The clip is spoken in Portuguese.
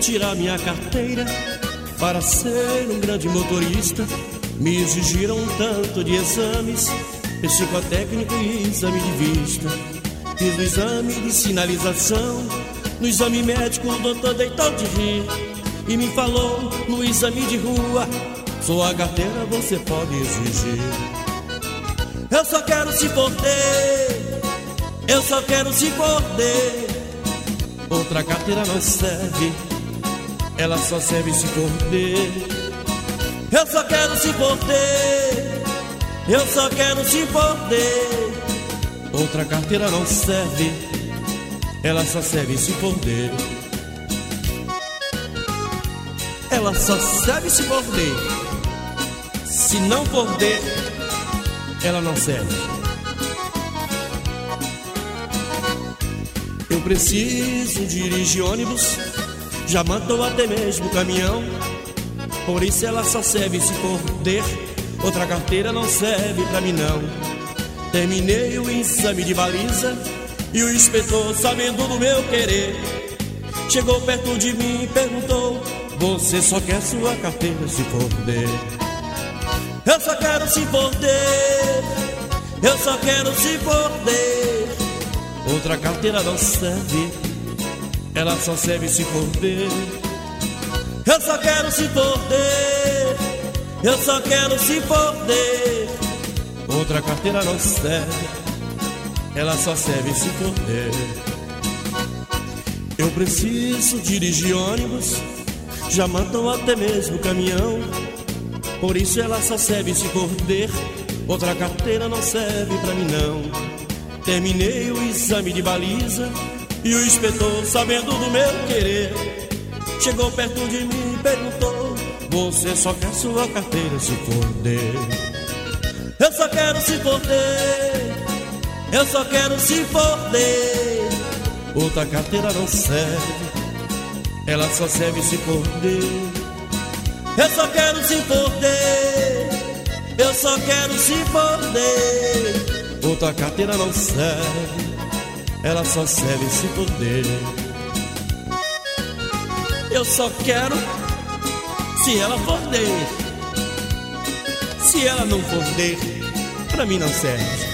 tirar minha carteira para ser um grande motorista. Me exigiram um tanto de exames, psicotécnico e exame de vista. Fiz o exame de sinalização, no exame médico o doutor deitou de rir e me falou no exame de rua: sua carteira você pode exigir. Eu só quero se foder, eu só quero se foder. Outra carteira não serve, ela só serve se foder. Eu só quero se foder, eu só quero se foder. Outra carteira não serve, ela só serve se foder. Ela só serve se foder. Se não foder, ela não serve. Eu preciso dirigir ônibus, já mandou até mesmo caminhão. Por isso ela só serve se foder. Outra carteira não serve pra mim não. Terminei o exame de baliza e o inspetor, sabendo do meu querer, chegou perto de mim e perguntou: você só quer sua carteira se foder? Eu só quero se foder, eu só quero se foder. Outra carteira não serve, ela só serve se foder. Eu só quero se foder, eu só quero se foder. Outra carteira não serve, ela só serve se foder. Eu preciso dirigir ônibus, já mandou até mesmo caminhão. Por isso ela só serve se foder. Outra carteira não serve pra mim não. Terminei o exame de baliza e o inspetor, sabendo do meu querer, chegou perto de mim e perguntou: você só quer sua carteira se foder? Eu só quero se foder, eu só quero se foder. Outra carteira não serve, ela só serve se foder. Eu só quero se foder, eu só quero se foder. Outra carteira não serve, ela só serve se foder. Eu só quero se ela foder. Se ela não foder, pra mim não serve.